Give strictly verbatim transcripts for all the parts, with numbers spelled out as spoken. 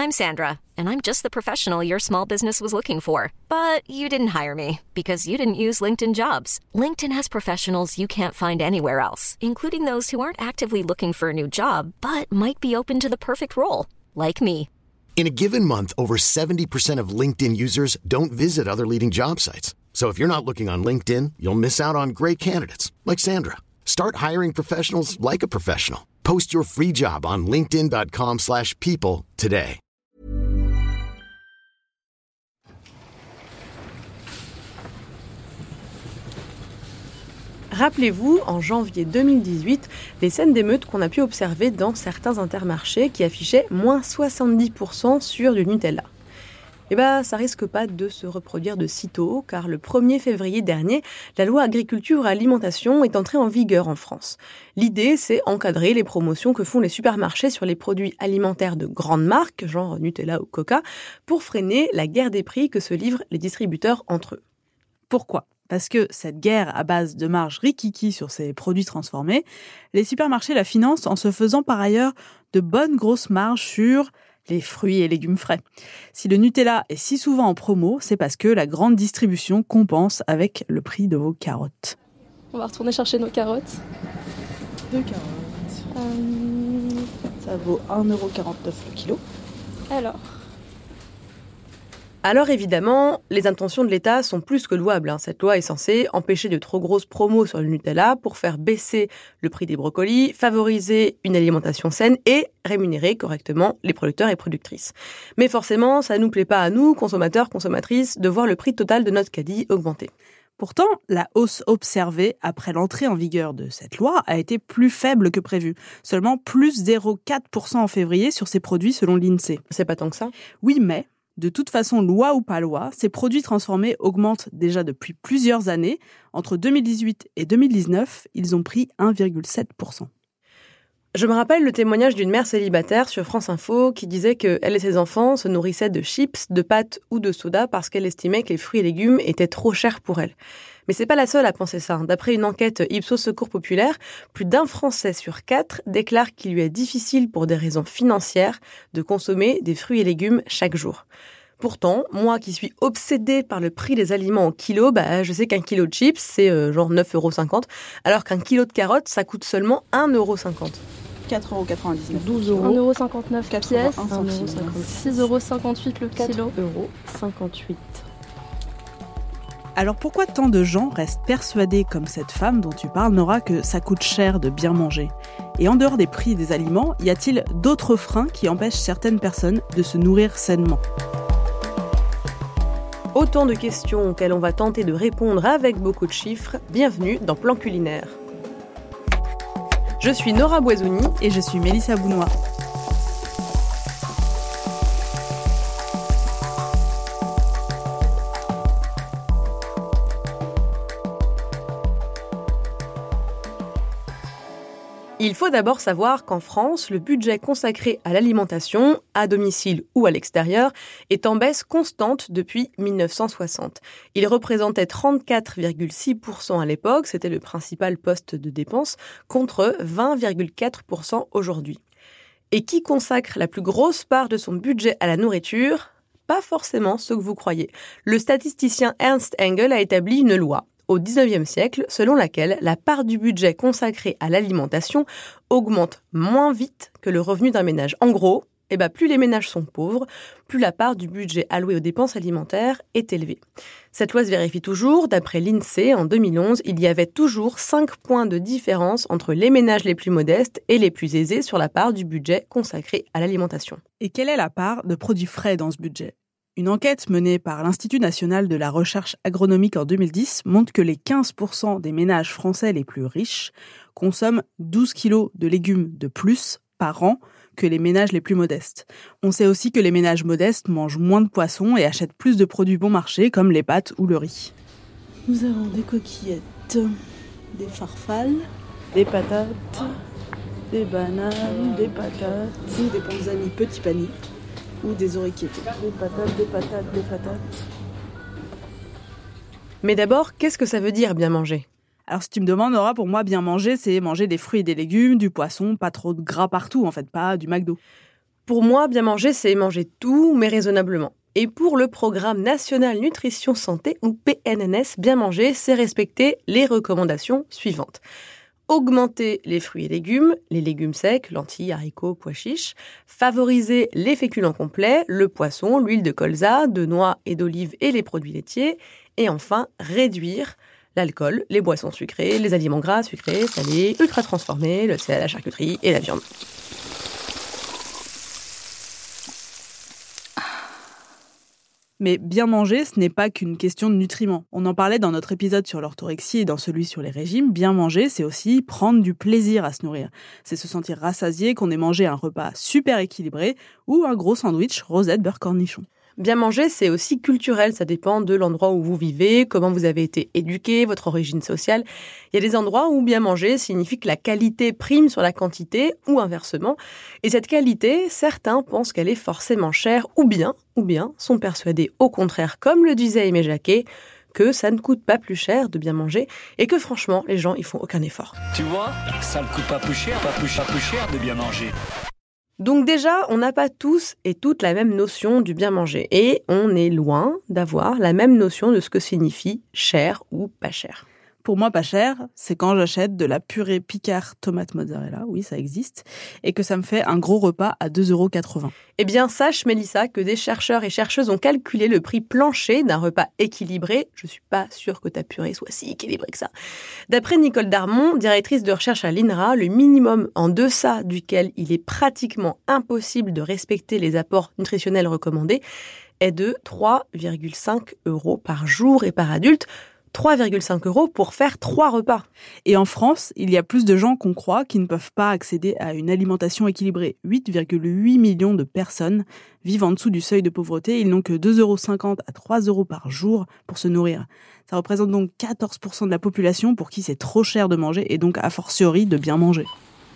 I'm Sandra, and I'm just the professional your small business was looking for. But you didn't hire me because you didn't use LinkedIn Jobs. LinkedIn has professionals you can't find anywhere else, including those who aren't actively looking for a new job, but might be open to the perfect role, like me. In a given month, over seventy percent of LinkedIn users don't visit other leading job sites. So if you're not looking on LinkedIn, you'll miss out on great candidates like Sandra. Start hiring professionals like a professional. Post your free job on linkedin.com slash people today. Rappelez-vous, en janvier deux mille dix-huit, les scènes d'émeutes qu'on a pu observer dans certains intermarchés qui affichaient moins soixante-dix pour cent sur du Nutella. Eh bien, ça risque pas de se reproduire de sitôt, car le premier février dernier, la loi agriculture et alimentation est entrée en vigueur en France. L'idée, c'est encadrer les promotions que font les supermarchés sur les produits alimentaires de grandes marques, genre Nutella ou Coca, pour freiner la guerre des prix que se livrent les distributeurs entre eux. Pourquoi ? Parce que cette guerre à base de marge rikiki sur ces produits transformés, les supermarchés la financent en se faisant par ailleurs de bonnes grosses marges sur les fruits et légumes frais. Si le Nutella est si souvent en promo, c'est parce que la grande distribution compense avec le prix de vos carottes. On va retourner chercher nos carottes. Deux carottes. Euh... Ça vaut un euro quarante-neuf le kilo. Alors Alors évidemment, les intentions de l'État sont plus que louables. Hein. Cette loi est censée empêcher de trop grosses promos sur le Nutella pour faire baisser le prix des brocolis, favoriser une alimentation saine et rémunérer correctement les producteurs et productrices. Mais forcément, ça ne nous plaît pas à nous, consommateurs, consommatrices, de voir le prix total de notre caddie augmenter. Pourtant, la hausse observée après l'entrée en vigueur de cette loi a été plus faible que prévu. Seulement plus zéro virgule quatre pour cent en février sur ces produits selon l'INSEE. C'est pas tant que ça ? Oui, mais de toute façon, loi ou pas loi, ces produits transformés augmentent déjà depuis plusieurs années. Entre deux mille dix-huit et deux mille dix-neuf, ils ont pris un virgule sept pour cent. Je me rappelle le témoignage d'une mère célibataire sur France Info qui disait qu'elle et ses enfants se nourrissaient de chips, de pâtes ou de soda parce qu'elle estimait que les fruits et légumes étaient trop chers pour elle. Mais c'est pas la seule à penser ça. D'après une enquête Ipsos Secours Populaire, plus d'un Français sur quatre déclare qu'il lui est difficile pour des raisons financières de consommer des fruits et légumes chaque jour. Pourtant, moi qui suis obsédée par le prix des aliments au kilo, bah, je sais qu'un kilo de chips, c'est euh, genre neuf euros cinquante, alors qu'un kilo de carottes, ça coûte seulement un euro cinquante. quatre euros quatre-vingt-dix-neuf. douze euros. un euro cinquante-neuf pièces, quatre-vingt-un six euros cinquante-huit le kilo. quatre euros cinquante-huit. Alors pourquoi tant de gens restent persuadés, comme cette femme dont tu parles, Nora, que ça coûte cher de bien manger ? Et en dehors des prix des aliments, y a-t-il d'autres freins qui empêchent certaines personnes de se nourrir sainement ? Autant de questions auxquelles on va tenter de répondre avec beaucoup de chiffres. Bienvenue dans Plan Culinaire. Je suis Nora Boisouni et je suis Mélissa Bounois. Il faut d'abord savoir qu'en France, le budget consacré à l'alimentation, à domicile ou à l'extérieur, est en baisse constante depuis dix-neuf cent soixante. Il représentait trente-quatre virgule six pour cent à l'époque, c'était le principal poste de dépense, contre vingt virgule quatre pour cent aujourd'hui. Et qui consacre la plus grosse part de son budget à la nourriture ? Pas forcément ce que vous croyez. Le statisticien Ernst Engel a établi une loi au dix-neuvième siècle, selon laquelle la part du budget consacré à l'alimentation augmente moins vite que le revenu d'un ménage. En gros, eh ben, plus les ménages sont pauvres, plus la part du budget alloué aux dépenses alimentaires est élevée. Cette loi se vérifie toujours. D'après l'INSEE, en deux mille onze, il y avait toujours cinq points de différence entre les ménages les plus modestes et les plus aisés sur la part du budget consacré à l'alimentation. Et quelle est la part de produits frais dans ce budget ? Une enquête menée par l'Institut national de la recherche agronomique en deux mille dix montre que les quinze pour cent des ménages français les plus riches consomment douze kilos de légumes de plus par an que les ménages les plus modestes. On sait aussi que les ménages modestes mangent moins de poissons et achètent plus de produits bon marché comme les pâtes ou le riz. Nous avons des coquillettes, des farfales, des patates, des bananes, des patates, des panzani petits paniers. Ou des orecchiettes. Des patates, des patates, des patates. Mais d'abord, qu'est-ce que ça veut dire bien manger ? Alors si tu me demandes, Nora, pour moi, bien manger, c'est manger des fruits et des légumes, du poisson, pas trop de gras partout, en fait, pas du McDo. Pour moi, bien manger, c'est manger tout, mais raisonnablement. Et pour le Programme National Nutrition Santé, ou P N N S, bien manger, c'est respecter les recommandations suivantes. Augmenter les fruits et légumes, les légumes secs, lentilles, haricots, pois chiches. Favoriser les féculents complets, le poisson, l'huile de colza, de noix et d'olive et les produits laitiers. Et enfin, réduire l'alcool, les boissons sucrées, les aliments gras, sucrés, salés, ultra transformés, le sel, la charcuterie et la viande. Mais bien manger, ce n'est pas qu'une question de nutriments. On en parlait dans notre épisode sur l'orthorexie et dans celui sur les régimes. Bien manger, c'est aussi prendre du plaisir à se nourrir. C'est se sentir rassasié qu'on ait mangé un repas super équilibré ou un gros sandwich rosette beurre cornichon. Bien manger, c'est aussi culturel, ça dépend de l'endroit où vous vivez, comment vous avez été éduqué, votre origine sociale. Il y a des endroits où bien manger signifie que la qualité prime sur la quantité, ou inversement. Et cette qualité, certains pensent qu'elle est forcément chère, ou bien, ou bien sont persuadés au contraire, comme le disait Aimé Jacquet, que ça ne coûte pas plus cher de bien manger, et que franchement, les gens, ils font aucun effort. Tu vois, ça ne coûte pas plus cher, pas plus cher, plus cher de bien manger. Donc déjà, on n'a pas tous et toutes la même notion du bien manger. Et on est loin d'avoir la même notion de ce que signifie cher ou pas cher. Pour moi, pas cher, c'est quand j'achète de la purée Picard tomate mozzarella, oui, ça existe, et que ça me fait un gros repas à deux euros quatre-vingts. Eh bien, sache, Mélissa, que des chercheurs et chercheuses ont calculé le prix plancher d'un repas équilibré. Je suis pas sûre que ta purée soit si équilibrée que ça. D'après Nicole Darmon, directrice de recherche à l'I N R A, le minimum en deçà duquel il est pratiquement impossible de respecter les apports nutritionnels recommandés est de trois virgule cinq euros par jour et par adulte. trois virgule cinq euros pour faire trois repas. Et en France, il y a plus de gens qu'on croit qui ne peuvent pas accéder à une alimentation équilibrée. huit virgule huit millions de personnes vivent en dessous du seuil de pauvreté. Ils n'ont que deux euros cinquante à trois euros par jour pour se nourrir. Ça représente donc quatorze pour cent de la population pour qui c'est trop cher de manger et donc a fortiori de bien manger.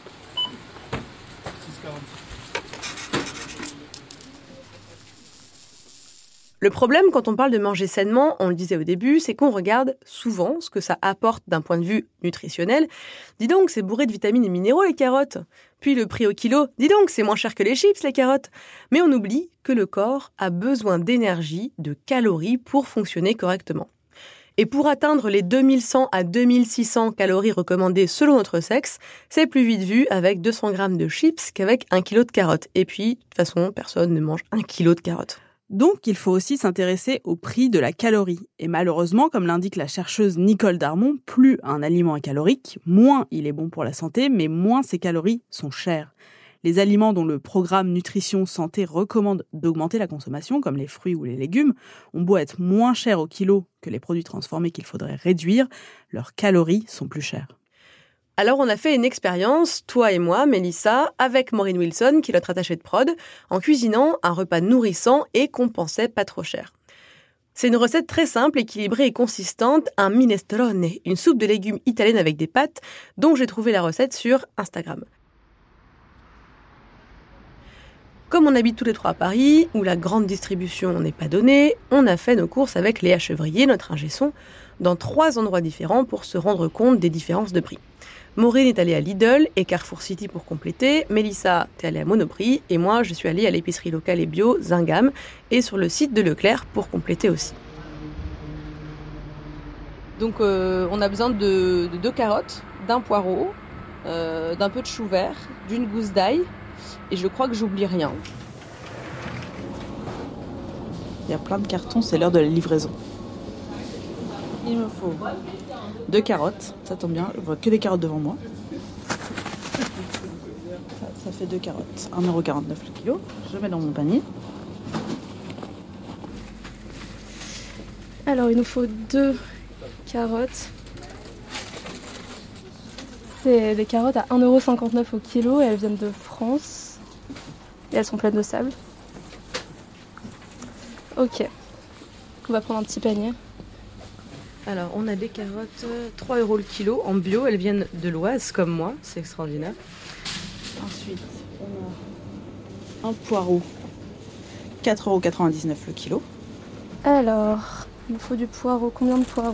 Le problème, quand on parle de manger sainement, on le disait au début, c'est qu'on regarde souvent ce que ça apporte d'un point de vue nutritionnel. Dis donc, c'est bourré de vitamines et minéraux, les carottes. Puis le prix au kilo, dis donc, c'est moins cher que les chips, les carottes. Mais on oublie que le corps a besoin d'énergie, de calories pour fonctionner correctement. Et pour atteindre les deux mille cent à deux mille six cents calories recommandées selon notre sexe, c'est plus vite vu avec deux cents grammes de chips qu'avec un kilo de carottes. Et puis, de toute façon, personne ne mange un kilo de carottes. Donc, il faut aussi s'intéresser au prix de la calorie. Et malheureusement, comme l'indique la chercheuse Nicole Darmon, plus un aliment est calorique, moins il est bon pour la santé, mais moins ses calories sont chères. Les aliments dont le programme Nutrition Santé recommande d'augmenter la consommation, comme les fruits ou les légumes, ont beau être moins chers au kilo que les produits transformés qu'il faudrait réduire, leurs calories sont plus chères. Alors on a fait une expérience, toi et moi, Mélissa, avec Maureen Wilson, qui est notre attachée de prod, en cuisinant un repas nourrissant et qu'on pensait pas trop cher. C'est une recette très simple, équilibrée et consistante, un minestrone, une soupe de légumes italienne avec des pâtes, dont j'ai trouvé la recette sur Instagram. Comme on habite tous les trois à Paris, où la grande distribution n'est pas donnée, on a fait nos courses avec Léa Chevrier, notre ingé son, dans trois endroits différents pour se rendre compte des différences de prix. Maureen est allée à Lidl et Carrefour City pour compléter, Mélissa est allée à Monoprix et moi je suis allée à l'épicerie locale et bio Zingam et sur le site de Leclerc pour compléter aussi. Donc euh, on a besoin de, de deux carottes, d'un poireau, euh, d'un peu de chou vert, d'une gousse d'ail et je crois que j'oublie rien. Il y a plein de cartons, c'est l'heure de la livraison. Il me faut deux carottes, ça tombe bien, je vois que des carottes devant moi. Ça, ça fait deux carottes, un euro quarante-neuf le kilo. Je mets dans mon panier. Alors, il nous faut deux carottes. C'est des carottes à un euro cinquante-neuf au kilo et elles viennent de France. Et elles sont pleines de sable. Ok. On va prendre un petit panier. Alors, on a des carottes, trois euros le kilo, en bio, elles viennent de l'Oise, comme moi, c'est extraordinaire. Ensuite, on a un poireau, quatre euros quatre-vingt-dix-neuf le kilo. Alors, il nous faut du poireau. Combien de poireaux ?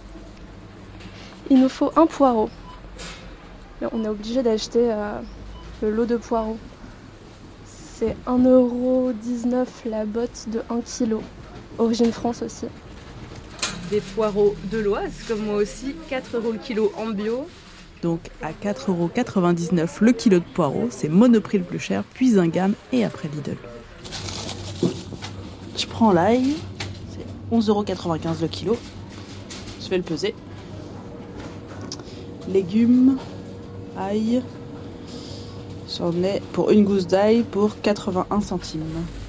Il nous faut un poireau. Mais on est obligé d'acheter euh, le lot de poireaux. c'est un euro dix-neuf la botte de un kilo. Origine France aussi. Des poireaux de l'Oise, comme moi aussi, quatre euros le kilo en bio. Donc à quatre euros quatre-vingt-dix-neuf le kilo de poireaux, c'est Monoprix le plus cher, puis Zingam et après Lidl. Je prends l'ail, c'est onze euros quatre-vingt-quinze le kilo. Je vais le peser. Légumes, ail. J'en ai pour une gousse d'ail pour quatre-vingt-un centimes.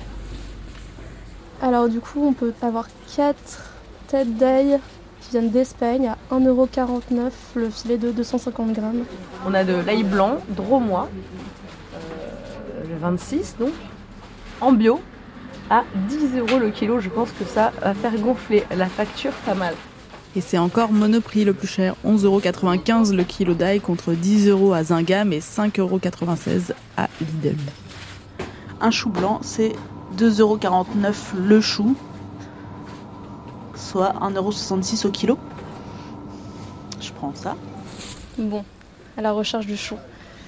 Alors du coup, on peut avoir quatre têtes d'ail qui viennent d'Espagne à un euro quarante-neuf le filet de deux cent cinquante grammes. On a de l'ail blanc, drômois, euh, le vingt-six donc, en bio, à dix euros le kilo. Je pense que ça va faire gonfler la facture pas mal. Et c'est encore Monoprix le plus cher, onze euros quatre-vingt-quinze le kilo d'ail contre dix euros à Zingam et cinq euros quatre-vingt-seize à Lidl. Un chou blanc, c'est deux euros quarante-neuf le chou, soit un euro soixante-six au kilo. Je prends ça. Bon, à la recherche du chou.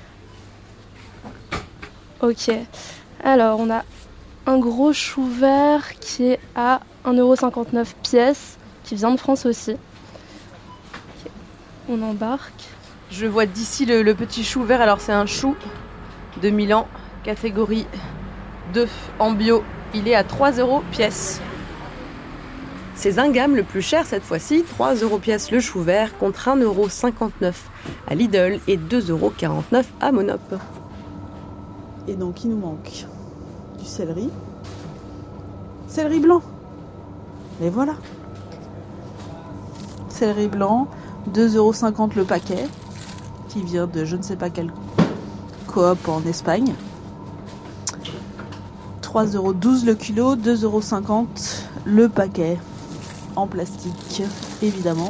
Ok, alors on a un gros chou vert qui est à un euro cinquante-neuf pièce, qui vient de France aussi. Okay. On embarque. Je vois d'ici le, le petit chou vert. Alors c'est un chou de Milan, catégorie deux en bio. Il est à trois euros pièce. C'est Zingam le plus cher cette fois-ci, trois euros pièce le chou vert contre un euro cinquante-neuf à Lidl et deux euros quarante-neuf à Monop. Et donc il nous manque du céleri. Céleri blanc. Et voilà. Céleri blanc, deux euros cinquante le paquet, qui vient de je ne sais pas quelle coop en Espagne. trois euros douze le kilo, deux euros cinquante le paquet, en plastique, évidemment.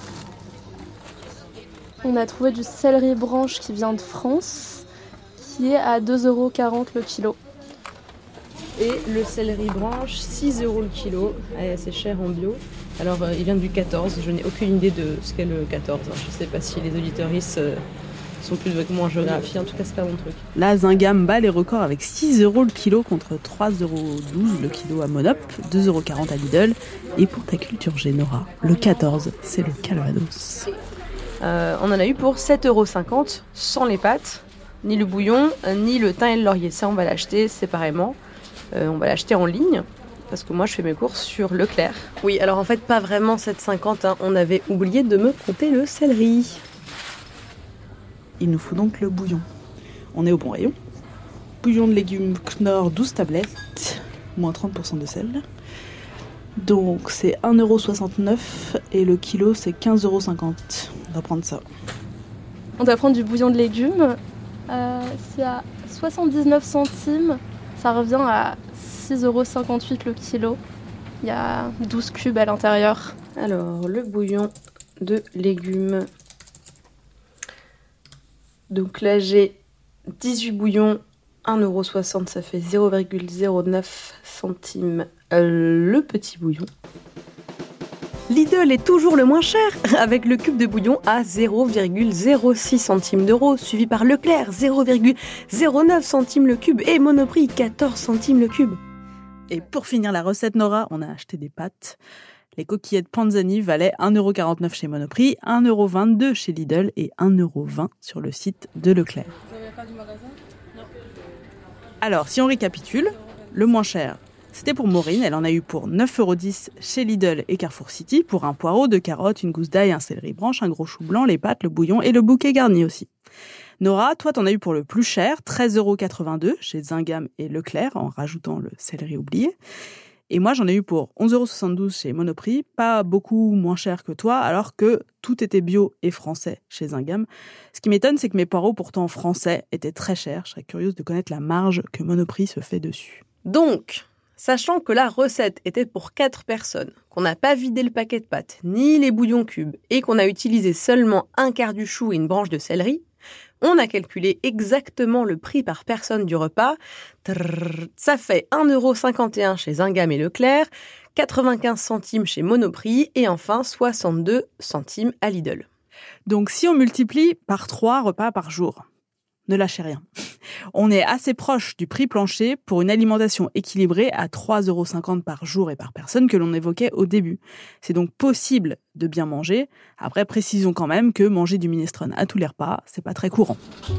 On a trouvé du céleri branche qui vient de France, qui est à deux euros quarante le kilo. Et le céleri branche, six euros le kilo, c'est cher en bio. Alors euh, il vient du quatorze, je n'ai aucune idée de ce qu'est le quatorze. Je ne sais pas si les auditeuristes euh, sont plus avec moi en géographie, en tout cas c'est pas mon truc. Là, Zingam bat les records avec six euros le kilo contre trois euros douze le kilo à Monop, deux euros quarante à Lidl. Et pour ta culture G, Nora, le quatorze, c'est le Calvados. Euh, on en a eu pour sept euros cinquante, sans les pâtes, ni le bouillon, ni le thym et le laurier. Ça on va l'acheter séparément, euh, on va l'acheter en ligne. Parce que moi, je fais mes courses sur Leclerc. Oui, alors en fait, pas vraiment sept euros cinquante. Hein. On avait oublié de me compter le céleri. Il nous faut donc le bouillon. On est au bon rayon. Bouillon de légumes Knorr, douze tablettes, moins trente pour cent de sel. Donc, c'est un euro soixante-neuf et le kilo, c'est quinze euros cinquante. On va prendre ça. On doit prendre du bouillon de légumes. Euh, c'est à soixante-dix-neuf centimes. Ça revient à six euros cinquante-huit le kilo. Il y a douze cubes à l'intérieur. Alors, le bouillon de légumes. Donc là, j'ai dix-huit bouillons, un euro soixante, ça fait zéro virgule zéro neuf centimes le petit bouillon. Lidl est toujours le moins cher, avec le cube de bouillon à zéro virgule zéro six centimes d'euros, suivi par Leclerc, zéro virgule zéro neuf centimes le cube, et Monoprix, quatorze centimes le cube. Et pour finir la recette, Nora, on a acheté des pâtes. Les coquillettes Panzani valaient un euro quarante-neuf chez Monoprix, un euro vingt-deux chez Lidl et un euro vingt sur le site de Leclerc. Vous n'avez pas du magasin ? Non. Alors, si on récapitule, le moins cher, c'était pour Maureen. Elle en a eu pour neuf euros dix chez Lidl et Carrefour City, pour un poireau, deux carottes, une gousse d'ail, un céleri branche, un gros chou blanc, les pâtes, le bouillon et le bouquet garni aussi. Nora, toi, t'en as eu pour le plus cher, treize euros quatre-vingt-deux chez Zingam et Leclerc, en rajoutant le céleri oublié. Et moi, j'en ai eu pour onze euros soixante-douze chez Monoprix, pas beaucoup moins cher que toi, alors que tout était bio et français chez Zingam. Ce qui m'étonne, c'est que mes poireaux, pourtant français, étaient très chers. Je serais curieuse de connaître la marge que Monoprix se fait dessus. Donc, sachant que la recette était pour quatre personnes, qu'on n'a pas vidé le paquet de pâtes, ni les bouillons cubes, et qu'on a utilisé seulement un quart du chou et une branche de céleri, on a calculé exactement le prix par personne du repas. Trrr, ça fait un euro cinquante et un chez Zingam et Leclerc, quatre-vingt-quinze centimes chez Monoprix et enfin soixante-deux centimes à Lidl. Donc si on multiplie par trois repas par jour, ne lâchez rien. On est assez proche du prix plancher pour une alimentation équilibrée à trois euros cinquante par jour et par personne que l'on évoquait au début. C'est donc possible de bien manger. Après, précisons quand même que manger du minestrone à tous les repas, c'est pas très courant.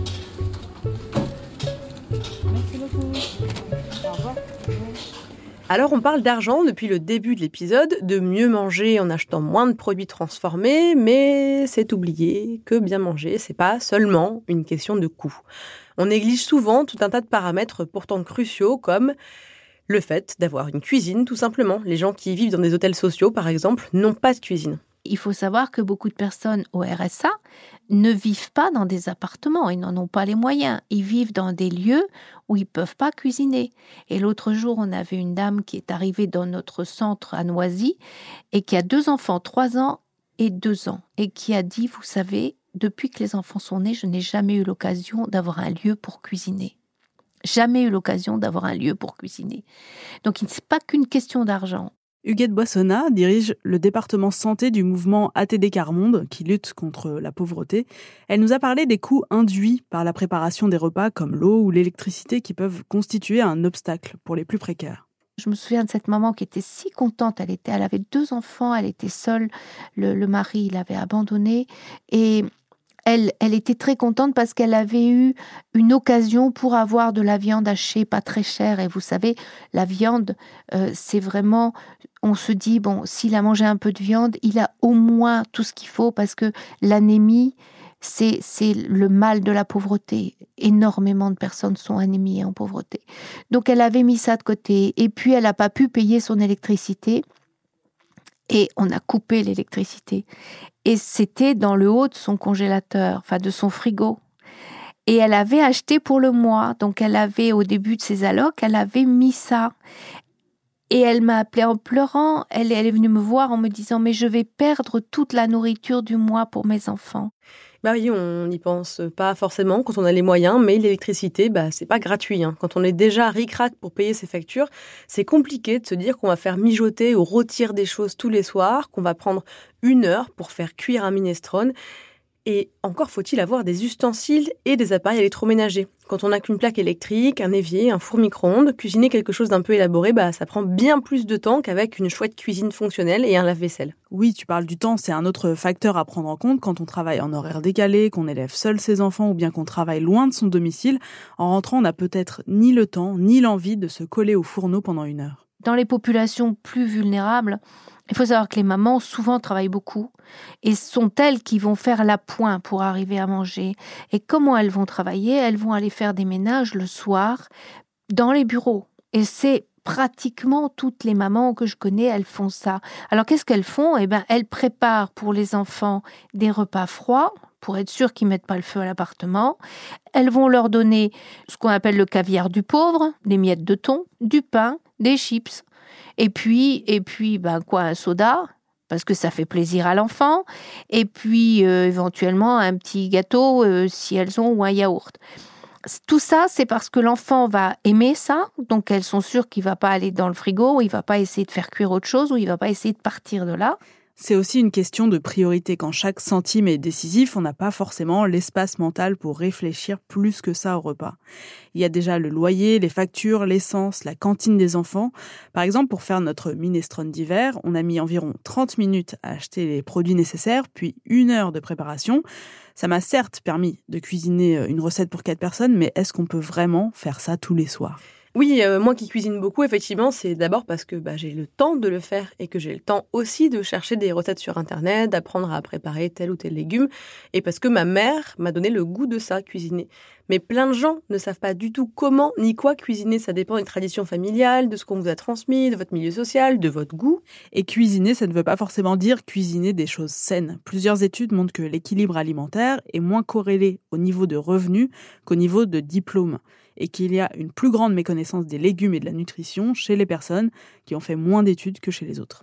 Merci beaucoup. Au revoir. Alors on parle d'argent depuis le début de l'épisode, de mieux manger en achetant moins de produits transformés, mais c'est oublié que bien manger, c'est pas seulement une question de coût. On néglige souvent tout un tas de paramètres pourtant cruciaux comme le fait d'avoir une cuisine tout simplement. Les gens qui vivent dans des hôtels sociaux par exemple n'ont pas de cuisine. Il faut savoir que beaucoup de personnes au R S A ne vivent pas dans des appartements, ils n'en ont pas les moyens. Ils vivent dans des lieux où ils ne peuvent pas cuisiner. Et l'autre jour, on avait une dame qui est arrivée dans notre centre à Noisy et qui a deux enfants, trois ans et deux ans, et qui a dit, vous savez, depuis que les enfants sont nés, je n'ai jamais eu l'occasion d'avoir un lieu pour cuisiner. Jamais eu l'occasion d'avoir un lieu pour cuisiner. Donc, ce n'est pas qu'une question d'argent. Huguette Boissonnat dirige le département santé du mouvement A T D Quart Monde qui lutte contre la pauvreté. Elle nous a parlé des coûts induits par la préparation des repas comme l'eau ou l'électricité qui peuvent constituer un obstacle pour les plus précaires. Je me souviens de cette maman qui était si contente. Elle était, elle avait deux enfants, elle était seule. Le, le mari l'avait abandonnée et Elle, elle était très contente parce qu'elle avait eu une occasion pour avoir de la viande hachée pas très chère. Et vous savez, la viande, euh, c'est vraiment... On se dit, bon, s'il a mangé un peu de viande, il a au moins tout ce qu'il faut parce que l'anémie, c'est, c'est le mal de la pauvreté. Énormément de personnes sont anémies et en pauvreté. Donc, elle avait mis ça de côté. Et puis, elle n'a pas pu payer son électricité. Et on a coupé l'électricité. Et c'était dans le haut de son congélateur, enfin de son frigo. Et elle avait acheté pour le mois. Donc elle avait, au début de ses allocs, elle avait mis ça. Et elle m'a appelée en pleurant. Elle, elle est venue me voir en me disant « Mais je vais perdre toute la nourriture du mois pour mes enfants. » Bah oui, on n'y pense pas forcément quand on a les moyens, mais l'électricité, bah, c'est pas gratuit. Hein. Quand on est déjà ric-rac pour payer ses factures, c'est compliqué de se dire qu'on va faire mijoter ou rôtir des choses tous les soirs, qu'on va prendre une heure pour faire cuire un minestrone. Et encore faut-il avoir des ustensiles et des appareils électroménagers. Quand on n'a qu'une plaque électrique, un évier, un four micro-ondes, cuisiner quelque chose d'un peu élaboré, bah, ça prend bien plus de temps qu'avec une chouette cuisine fonctionnelle et un lave-vaisselle. Oui, tu parles du temps, c'est un autre facteur à prendre en compte quand on travaille en horaire décalé, qu'on élève seul ses enfants ou bien qu'on travaille loin de son domicile. En rentrant, on n'a peut-être ni le temps ni l'envie de se coller au fourneau pendant une heure. Dans les populations plus vulnérables, il faut savoir que les mamans souvent travaillent beaucoup et sont elles qui vont faire l'appoint pour arriver à manger. Et comment elles vont travailler ? Elles vont aller faire des ménages le soir dans les bureaux. Et c'est pratiquement toutes les mamans que je connais, elles font ça. Alors qu'est-ce qu'elles font ? Eh ben, elles préparent pour les enfants des repas froids pour être sûres qu'ils ne mettent pas le feu à l'appartement. Elles vont leur donner ce qu'on appelle le caviar du pauvre, des miettes de thon, du pain, des chips. Et puis, et puis ben quoi, un soda, parce que ça fait plaisir à l'enfant. Et puis, euh, éventuellement, un petit gâteau, euh, si elles ont, ou un yaourt. Tout ça, c'est parce que l'enfant va aimer ça. Donc, elles sont sûres qu'il ne va pas aller dans le frigo, ou il ne va pas essayer de faire cuire autre chose, ou il ne va pas essayer de partir de là. C'est aussi une question de priorité. Quand chaque centime est décisif, on n'a pas forcément l'espace mental pour réfléchir plus que ça au repas. Il y a déjà le loyer, les factures, l'essence, la cantine des enfants. Par exemple, pour faire notre minestrone d'hiver, on a mis environ trente minutes à acheter les produits nécessaires, puis une heure de préparation. Ça m'a certes permis de cuisiner une recette pour quatre personnes, mais est-ce qu'on peut vraiment faire ça tous les soirs ? Oui, euh, moi qui cuisine beaucoup, effectivement, c'est d'abord parce que bah, j'ai le temps de le faire et que j'ai le temps aussi de chercher des recettes sur Internet, d'apprendre à préparer tel ou tel légume, et parce que ma mère m'a donné le goût de ça, cuisiner. Mais plein de gens ne savent pas du tout comment ni quoi cuisiner. Ça dépend des traditions familiales, de ce qu'on vous a transmis, de votre milieu social, de votre goût. Et cuisiner, ça ne veut pas forcément dire cuisiner des choses saines. Plusieurs études montrent que l'équilibre alimentaire est moins corrélé au niveau de revenus qu'au niveau de diplôme. Et qu'il y a une plus grande méconnaissance des légumes et de la nutrition chez les personnes qui ont fait moins d'études que chez les autres.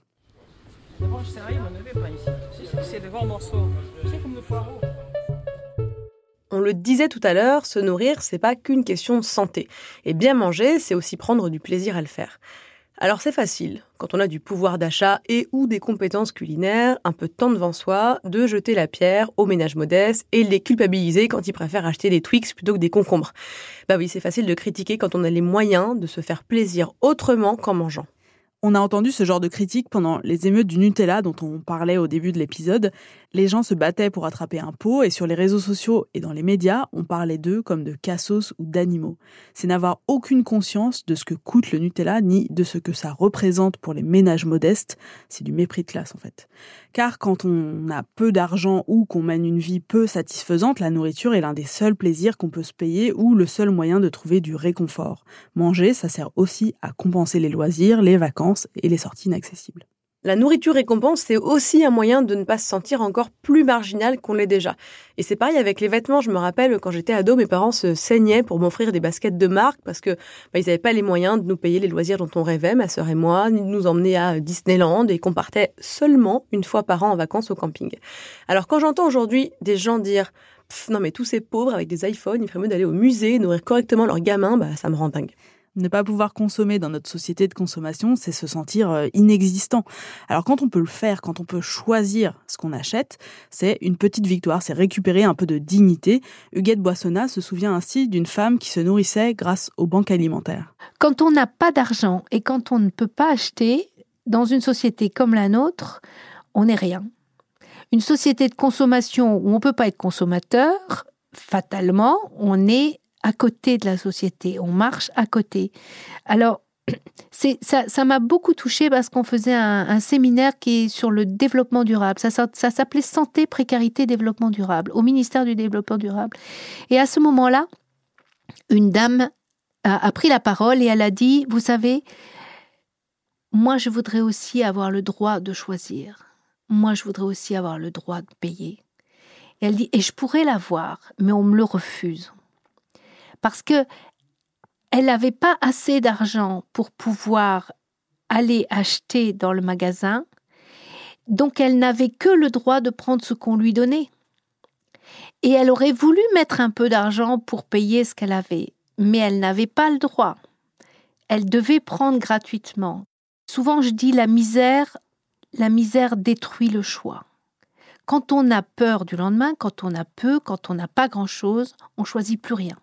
On le disait tout à l'heure, se nourrir, c'est pas qu'une question de santé. Et bien manger, c'est aussi prendre du plaisir à le faire. Alors c'est facile, quand on a du pouvoir d'achat et ou des compétences culinaires, un peu de temps devant soi, de jeter la pierre aux ménages modestes et de les culpabiliser quand ils préfèrent acheter des Twix plutôt que des concombres. Bah oui, c'est facile de critiquer quand on a les moyens de se faire plaisir autrement qu'en mangeant. On a entendu ce genre de critique pendant les émeutes du Nutella dont on parlait au début de l'épisode. Les gens se battaient pour attraper un pot et sur les réseaux sociaux et dans les médias, on parlait d'eux comme de cassos ou d'animaux. C'est n'avoir aucune conscience de ce que coûte le Nutella ni de ce que ça représente pour les ménages modestes. C'est du mépris de classe en fait. Car quand on a peu d'argent ou qu'on mène une vie peu satisfaisante, la nourriture est l'un des seuls plaisirs qu'on peut se payer ou le seul moyen de trouver du réconfort. Manger, ça sert aussi à compenser les loisirs, les vacances et les sorties inaccessibles. La nourriture récompense, c'est aussi un moyen de ne pas se sentir encore plus marginal qu'on l'est déjà. Et c'est pareil avec les vêtements. Je me rappelle, quand j'étais ado, mes parents se saignaient pour m'offrir des baskets de marque parce que bah, ils n'avaient pas les moyens de nous payer les loisirs dont on rêvait, ma sœur et moi, ni de nous emmener à Disneyland et qu'on partait seulement une fois par an en vacances au camping. Alors quand j'entends aujourd'hui des gens dire « non mais tous ces pauvres avec des iPhones, il ferait mieux d'aller au musée, nourrir correctement leurs gamins », bah, ça me rend dingue. Ne pas pouvoir consommer dans notre société de consommation, c'est se sentir inexistant. Alors quand on peut le faire, quand on peut choisir ce qu'on achète, c'est une petite victoire, c'est récupérer un peu de dignité. Huguette Boissonnat se souvient ainsi d'une femme qui se nourrissait grâce aux banques alimentaires. Quand on n'a pas d'argent et quand on ne peut pas acheter, dans une société comme la nôtre, on n'est rien. Une société de consommation où on ne peut pas être consommateur, fatalement, on est à côté de la société, on marche à côté. Alors, c'est, ça, ça m'a beaucoup touchée parce qu'on faisait un, un séminaire qui est sur le développement durable. Ça, ça, ça s'appelait Santé, Précarité, Développement durable, au ministère du Développement durable. Et à ce moment-là, une dame a, a pris la parole et elle a dit, vous savez, moi je voudrais aussi avoir le droit de choisir. Moi je voudrais aussi avoir le droit de payer. Et elle dit, et je pourrais l'avoir, mais on me le refuse. Parce que elle n'avait pas assez d'argent pour pouvoir aller acheter dans le magasin, donc elle n'avait que le droit de prendre ce qu'on lui donnait. Et elle aurait voulu mettre un peu d'argent pour payer ce qu'elle avait, mais elle n'avait pas le droit. Elle devait prendre gratuitement. Souvent, je dis la misère, la misère détruit le choix. Quand on a peur du lendemain, quand on a peu, quand on n'a pas grand-chose, on ne choisit plus rien.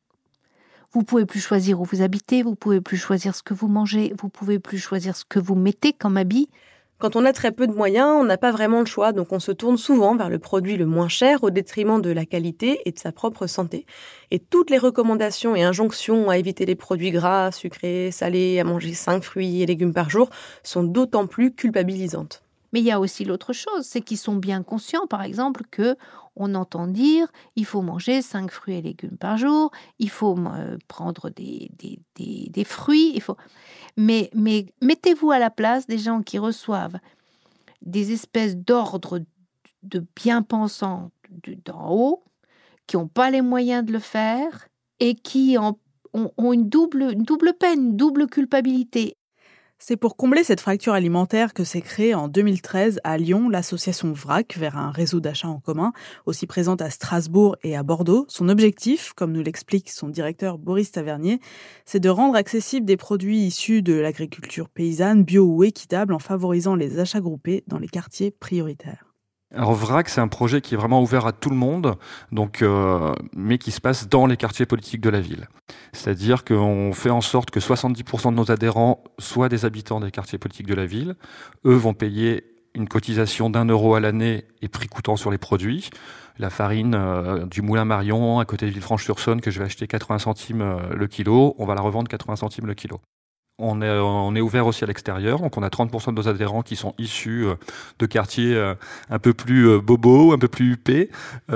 Vous ne pouvez plus choisir où vous habitez, vous ne pouvez plus choisir ce que vous mangez, vous ne pouvez plus choisir ce que vous mettez comme habit. Quand on a très peu de moyens, on n'a pas vraiment le choix, donc on se tourne souvent vers le produit le moins cher au détriment de la qualité et de sa propre santé. Et toutes les recommandations et injonctions à éviter les produits gras, sucrés, salés, à manger cinq fruits et légumes par jour sont d'autant plus culpabilisantes. Mais il y a aussi l'autre chose, c'est qu'ils sont bien conscients, par exemple, que on entend dire il faut manger cinq fruits et légumes par jour, il faut euh, prendre des, des, des, des fruits, il faut... mais, mais mettez-vous à la place des gens qui reçoivent des espèces d'ordres de bien-pensants d'en haut, qui n'ont pas les moyens de le faire et qui en, ont, ont une, double, une double peine, une double culpabilité. C'est pour combler cette fracture alimentaire que s'est créée en deux mille treize à Lyon l'association VRAC, vers un réseau d'achat en commun, aussi présente à Strasbourg et à Bordeaux. Son objectif, comme nous l'explique son directeur Boris Tavernier, c'est de rendre accessibles des produits issus de l'agriculture paysanne, bio ou équitable, en favorisant les achats groupés dans les quartiers prioritaires. Alors VRAC, c'est un projet qui est vraiment ouvert à tout le monde, donc, euh, mais qui se passe dans les quartiers politiques de la ville. C'est-à-dire qu'on fait en sorte que soixante-dix pour cent de nos adhérents soient des habitants des quartiers politiques de la ville. Eux vont payer une cotisation d'un euro à l'année et prix coûtant sur les produits. La farine euh, du Moulin Marion, à côté de Villefranche-sur-Saône, que je vais acheter quatre-vingts centimes euh, le kilo, on va la revendre quatre-vingts centimes le kilo. On est, on est ouvert aussi à l'extérieur, donc on a trente pour cent de nos adhérents qui sont issus de quartiers un peu plus bobos, un peu plus huppés,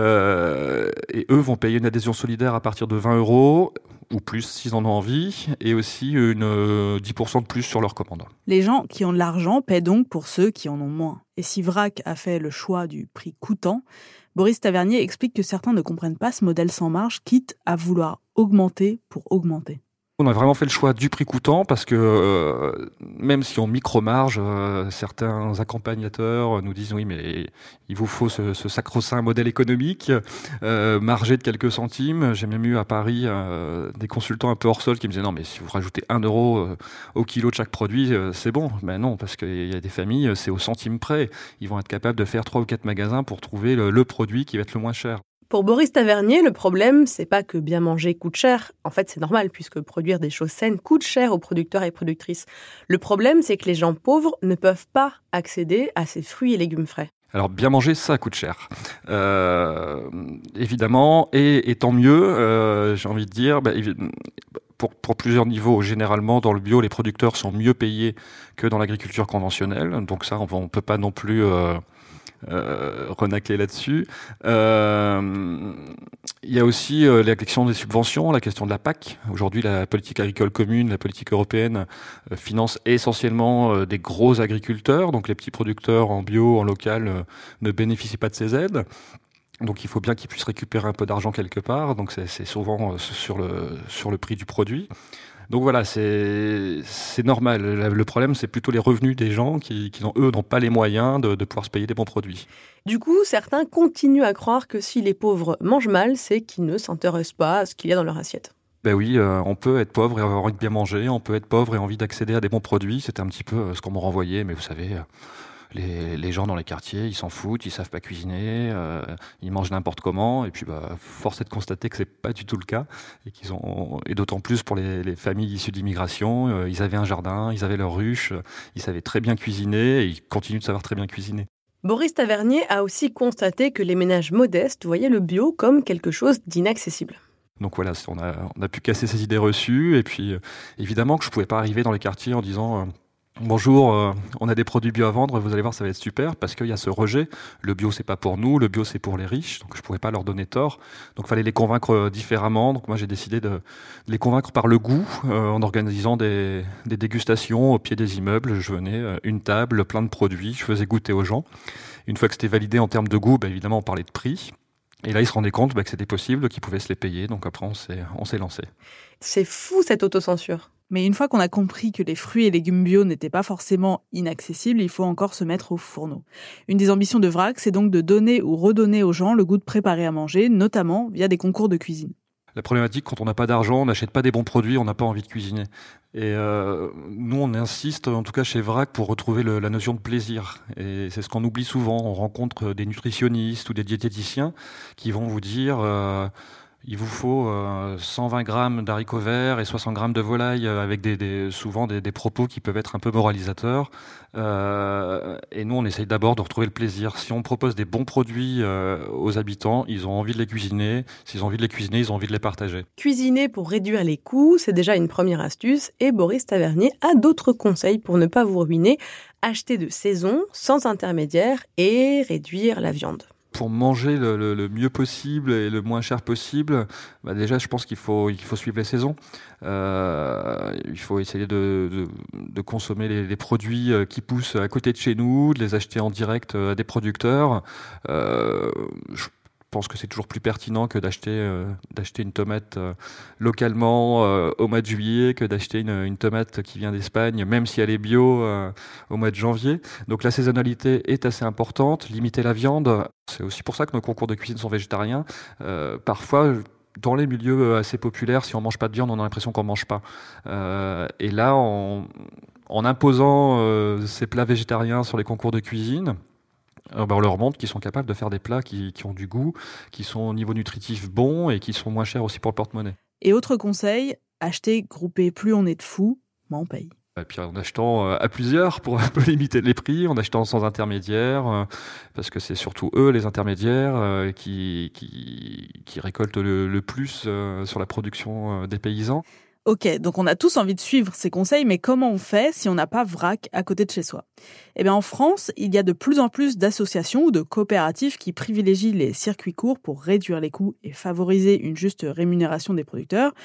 euh, et eux vont payer une adhésion solidaire à partir de vingt euros, ou plus s'ils en ont envie, et aussi une, dix pour cent de plus sur leur commande. Les gens qui ont de l'argent paient donc pour ceux qui en ont moins. Et si VRAC a fait le choix du prix coûtant, Boris Tavernier explique que certains ne comprennent pas ce modèle sans marge, quitte à vouloir augmenter pour augmenter. On a vraiment fait le choix du prix coûtant parce que euh, même si on micro-marge, euh, certains accompagnateurs nous disent oui mais il vous faut ce, ce sacro-saint modèle économique, euh, marger de quelques centimes. J'ai même eu à Paris euh, des consultants un peu hors sol qui me disaient non mais si vous rajoutez un euro euh, au kilo de chaque produit, euh, c'est bon. Ben non, parce qu'il y a des familles, c'est au centime près. Ils vont être capables de faire trois ou quatre magasins pour trouver le, le produit qui va être le moins cher. Pour Boris Tavernier, le problème, c'est pas que bien manger coûte cher. En fait, c'est normal, puisque produire des choses saines coûte cher aux producteurs et productrices. Le problème, c'est que les gens pauvres ne peuvent pas accéder à ces fruits et légumes frais. Alors bien manger, ça coûte cher, euh, évidemment, et, et tant mieux, euh, j'ai envie de dire, bah, pour, pour plusieurs niveaux. Généralement, dans le bio, les producteurs sont mieux payés que dans l'agriculture conventionnelle, donc ça, on ne peut pas non plus... Euh, Euh, renacler là-dessus. Euh, il y a aussi euh, la question des subventions, la question de la P A C. Aujourd'hui, la politique agricole commune, la politique européenne euh, finance essentiellement euh, des gros agriculteurs, donc les petits producteurs en bio, en local, euh, ne bénéficient pas de ces aides. Donc il faut bien qu'ils puissent récupérer un peu d'argent quelque part, donc c'est, c'est souvent euh, sur le, sur le prix du produit. Donc voilà, c'est, c'est normal. Le problème, c'est plutôt les revenus des gens qui, qui eux, n'ont pas les moyens de, de pouvoir se payer des bons produits. Du coup, certains continuent à croire que si les pauvres mangent mal, c'est qu'ils ne s'intéressent pas à ce qu'il y a dans leur assiette. Ben oui, euh, on peut être pauvre et avoir envie de bien manger, on peut être pauvre et envie d'accéder à des bons produits. C'était un petit peu euh, ce qu'on m'a renvoyé, mais vous savez... Euh, Les, les gens dans les quartiers, ils s'en foutent, ils savent pas cuisiner, euh, ils mangent n'importe comment. Et puis, bah, force est de constater que c'est pas du tout le cas, et qu'ils ont, et d'autant plus pour les, les familles issues d'immigration, euh, ils avaient un jardin, ils avaient leur ruche, ils savaient très bien cuisiner, et ils continuent de savoir très bien cuisiner. Boris Tavernier a aussi constaté que les ménages modestes voyaient le bio comme quelque chose d'inaccessible. Donc voilà, on a, on a pu casser ces idées reçues, et puis euh, évidemment que je pouvais pas arriver dans les quartiers en disant. Euh, Bonjour, euh, on a des produits bio à vendre, vous allez voir, ça va être super, parce qu'il y a ce rejet. Le bio, c'est pas pour nous, le bio, c'est pour les riches, donc je pouvais pas leur donner tort. Donc il fallait les convaincre différemment. Donc moi, j'ai décidé de, de les convaincre par le goût, euh, en organisant des, des dégustations au pied des immeubles. Je venais, euh, une table, plein de produits, je faisais goûter aux gens. Une fois que c'était validé en termes de goût, bah, évidemment, on parlait de prix. Et là, ils se rendaient compte bah, que c'était possible, qu'ils pouvaient se les payer. Donc après, on s'est, on s'est lancé. C'est fou, cette autocensure. Mais une fois qu'on a compris que les fruits et légumes bio n'étaient pas forcément inaccessibles, il faut encore se mettre au fourneau. Une des ambitions de Vrac, c'est donc de donner ou redonner aux gens le goût de préparer à manger, notamment via des concours de cuisine. La problématique, quand on n'a pas d'argent, on n'achète pas des bons produits, on n'a pas envie de cuisiner. Et euh, nous, on insiste, en tout cas chez Vrac, pour retrouver le, la notion de plaisir. Et c'est ce qu'on oublie souvent. On rencontre des nutritionnistes ou des diététiciens qui vont vous dire... Euh, Il vous faut euh, cent vingt grammes d'haricots verts et soixante grammes de volaille euh, avec des, des, souvent des, des propos qui peuvent être un peu moralisateurs. Euh, et nous, on essaye d'abord de retrouver le plaisir. Si on propose des bons produits euh, aux habitants, ils ont envie de les cuisiner. S'ils ont envie de les cuisiner, ils ont envie de les partager. Cuisiner pour réduire les coûts, c'est déjà une première astuce. Et Boris Tavernier a d'autres conseils pour ne pas vous ruiner. Acheter de saison, sans intermédiaire et réduire la viande. Pour manger le, le, le mieux possible et le moins cher possible, bah déjà, je pense qu'il faut, il faut suivre les saisons. Euh, il faut essayer de, de, de consommer les, les produits qui poussent à côté de chez nous, de les acheter en direct à des producteurs. Euh, je Je pense que c'est toujours plus pertinent que d'acheter, euh, d'acheter une tomate euh, localement euh, au mois de juillet que d'acheter une, une tomate qui vient d'Espagne, même si elle est bio, euh, au mois de janvier. Donc la saisonnalité est assez importante. Limiter la viande, c'est aussi pour ça que nos concours de cuisine sont végétariens. Euh, parfois, dans les milieux assez populaires, si on mange pas de viande, on a l'impression qu'on mange pas. Euh, et là, en, en imposant euh, ces plats végétariens sur les concours de cuisine, Euh, ben on leur montre qu'ils sont capables de faire des plats qui, qui ont du goût, qui sont au niveau nutritif bon et qui sont moins chers aussi pour le porte-monnaie. Et autre conseil, acheter groupé, plus on est de fous, moins on paye. Et puis en achetant à plusieurs pour un peu limiter les prix, en achetant sans intermédiaire, euh, parce que c'est surtout eux, les intermédiaires, euh, qui, qui, qui récoltent le, le plus euh, sur la production euh, des paysans. Ok, donc on a tous envie de suivre ces conseils, mais comment on fait si on n'a pas Vrac à côté de chez soi ? Eh bien, en France, il y a de plus en plus d'associations ou de coopératives qui privilégient les circuits courts pour réduire les coûts et favoriser une juste rémunération des producteurs.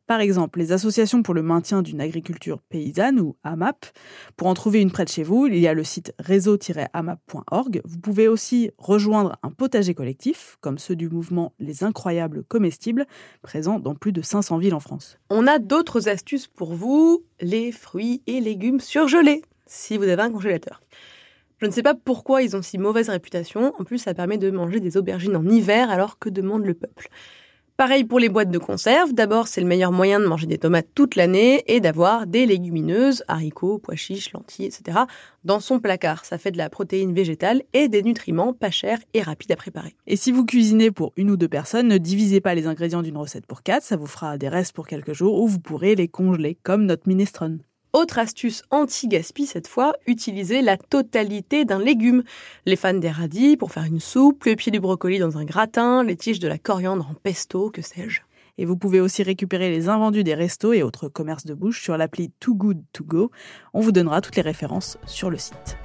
Par exemple, les associations pour le maintien d'une agriculture paysanne, ou A M A P. Pour en trouver une près de chez vous, il y a le site réseau tiret a m a p point org. Vous pouvez aussi rejoindre un potager collectif, comme ceux du mouvement Les Incroyables Comestibles, présent dans plus de cinq cents villes en France. On a d'autres astuces pour vous, les fruits et légumes surgelés, si vous avez un congélateur. Je ne sais pas pourquoi ils ont si mauvaise réputation, en plus ça permet de manger des aubergines en hiver alors que demande le peuple. Pareil pour les boîtes de conserve, d'abord c'est le meilleur moyen de manger des tomates toute l'année et d'avoir des légumineuses, haricots, pois chiches, lentilles, et cetera dans son placard. Ça fait de la protéine végétale et des nutriments pas chers et rapides à préparer. Et si vous cuisinez pour une ou deux personnes, ne divisez pas les ingrédients d'une recette pour quatre, ça vous fera des restes pour quelques jours ou vous pourrez les congeler comme notre minestrone. Autre astuce anti-gaspi cette fois, utilisez la totalité d'un légume. Les fans des radis pour faire une soupe, le pied du brocoli dans un gratin, les tiges de la coriandre en pesto, que sais-je. Et vous pouvez aussi récupérer les invendus des restos et autres commerces de bouche sur l'appli Too Good To Go. On vous donnera toutes les références sur le site.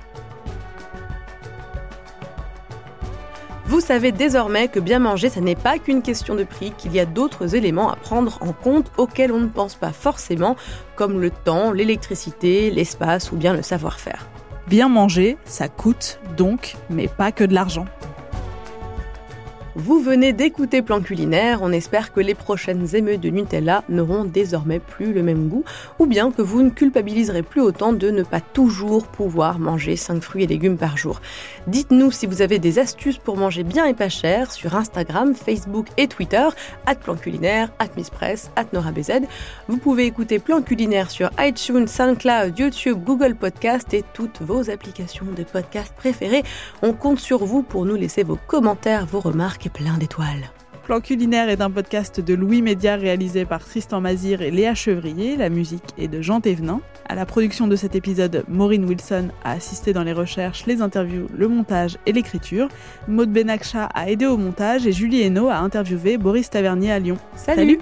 Vous savez désormais que bien manger, ça n'est pas qu'une question de prix, qu'il y a d'autres éléments à prendre en compte auxquels on ne pense pas forcément, comme le temps, l'électricité, l'espace ou bien le savoir-faire. Bien manger, ça coûte donc, mais pas que de l'argent. Vous venez d'écouter Plan Culinaire, on espère que les prochaines émeutes de Nutella n'auront désormais plus le même goût, ou bien que vous ne culpabiliserez plus autant de ne pas toujours pouvoir manger cinq fruits et légumes par jour. Dites-nous si vous avez des astuces pour manger bien et pas cher sur Instagram, Facebook et Twitter, at Plan Culinaire, at Misspress, at NoraBZ. Vous pouvez écouter Plan Culinaire sur iTunes, SoundCloud, YouTube, Google Podcast et toutes vos applications de podcast préférées. On compte sur vous pour nous laisser vos commentaires, vos remarques et plein d'étoiles. Plan Culinaire est un podcast de Louis Média réalisé par Tristan Mazir et Léa Chevrier. La musique est de Jean Thévenin. À la production de cet épisode, Maureen Wilson a assisté dans les recherches, les interviews, le montage et l'écriture. Maud Benakcha a aidé au montage et Julie Hainaut a interviewé Boris Tavernier à Lyon. Salut, Salut.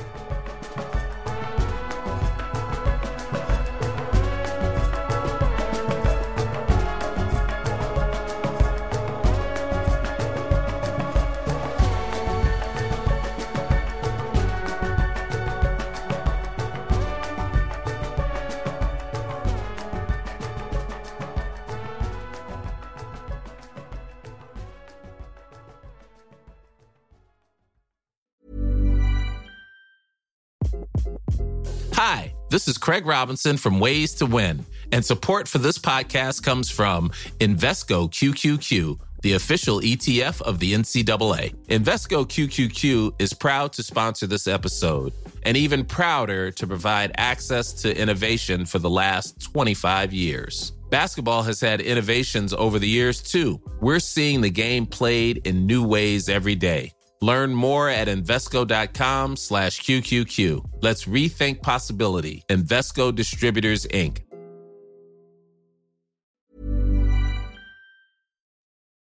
Hi, this is Craig Robinson from Ways to Win, and support for this podcast comes from Invesco Q Q Q, the official E T F of the N C double A. Invesco Q Q Q is proud to sponsor this episode, and even prouder to provide access to innovation for the last twenty-five years. Basketball has had innovations over the years, too. We're seeing the game played in new ways every day. Learn more at Invesco.com slash QQQ. Let's rethink possibility. Invesco Distributors, Incorporated.